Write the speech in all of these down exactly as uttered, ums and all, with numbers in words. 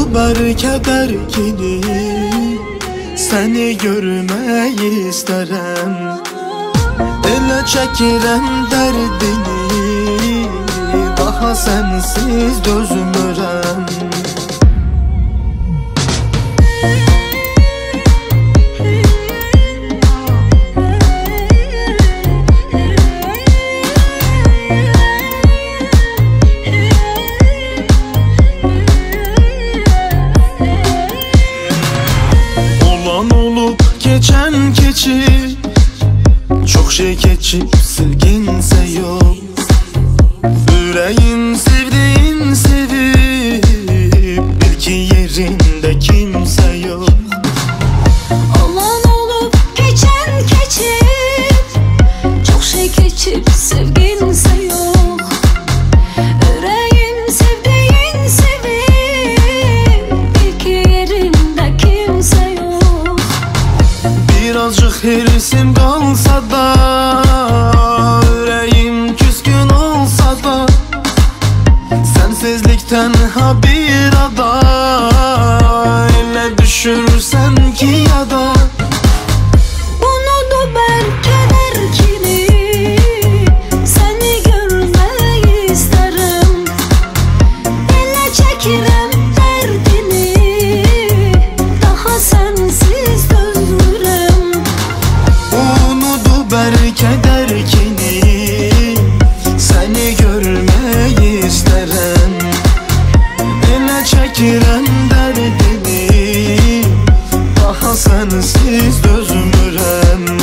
bəlkə dərkini, səni görməyi istərəm. Elə çəkirəm dərdini, daha sənsiz dözmürəm. Geçen keçip, çok şey geçip silginse yok. Yüreğin sevdiğin sevip, bil ki yerinde kimse yok. Olan olup geçen geçip, çok şey geçip sevginse yok. Yüreğin sevdiğin sevip, bil ki yerinde kimse yok. Birazcık hirsim kalsa da, yüreğim küskün olsa da, sensizlikten ha bir ada, ele düşürsen ki ya da Unudu belki derkini, seni görmeyi isterim. Ele çekirem derdini, daha sensiz dözmürem. Unudu belki derkini, seni görmeyi isterim. Ele çekirem derdini, daha sensiz dözmürem.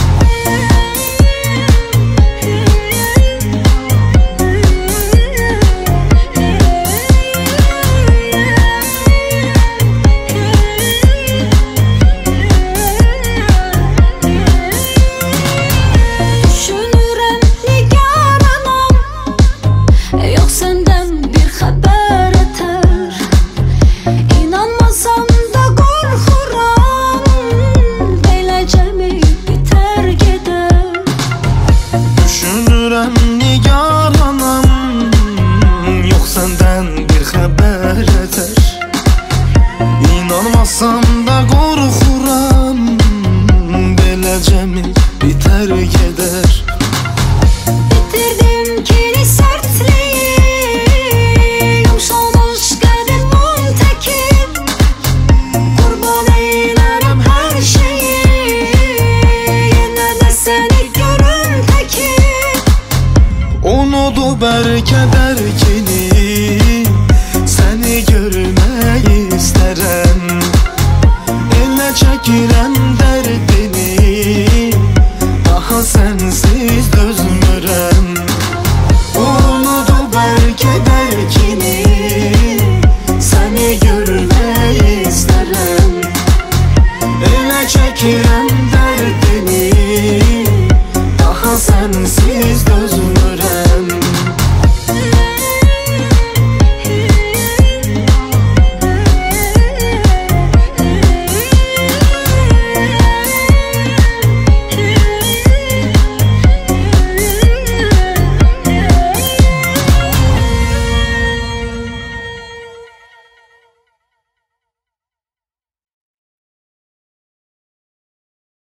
Düşünürəm nigaranam, yok senden bir haber eter. İnanmasam da korkuram, beləcə mi biter gider. Düşünürəm nigaranam, yok senden bir haber eter. İnanmasam da korkuram, beləcə mi biter gider. Bitirdim ki sertliği, yumşalmış qədimin təki. Qurban eylərəm hər şeyi, yenə də səni görüm təki. Unudu bəlkə də